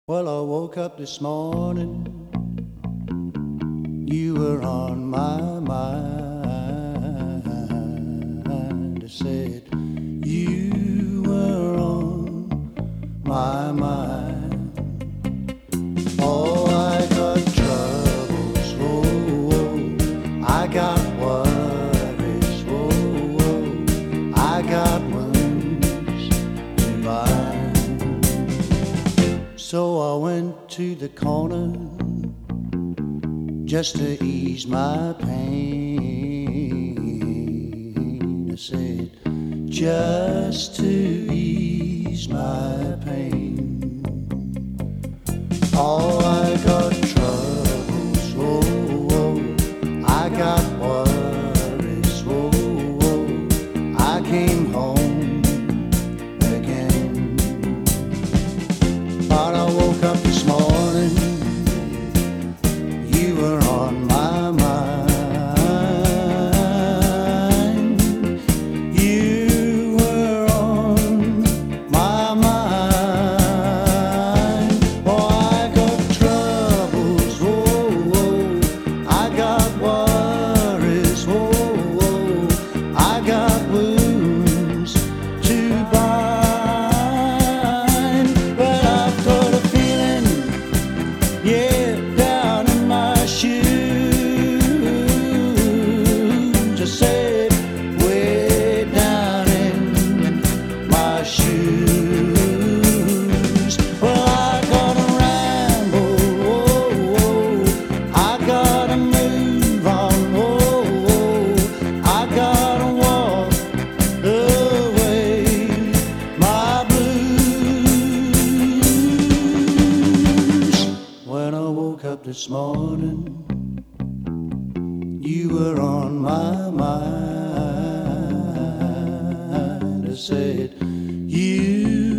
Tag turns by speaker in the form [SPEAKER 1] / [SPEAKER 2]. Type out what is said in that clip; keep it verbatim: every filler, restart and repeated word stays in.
[SPEAKER 1] Well, I woke up this morning, you were on my mind. I said, you were on my mind. Oh, I got troubles, oh, oh. I got worries, oh, oh. I got wounds to bind. So I went to the corner just to ease my pain. I said, just to ease my pain. Oh, I got troubles, oh, oh. I got worries, oh, oh. I came home again. But I woke up this morning, you were on my mind. You were on my mind. Oh, I got troubles, oh, oh. I got worries, oh, oh. I got wounds to bind. But I've got a feeling, yeah, down in my shoes. I said, way down in my shoes. Well, I gotta ramble, oh, oh. I gotta move on, oh, oh. I gotta walk away my blues. When I woke up this morning, you were on my mind. I said, you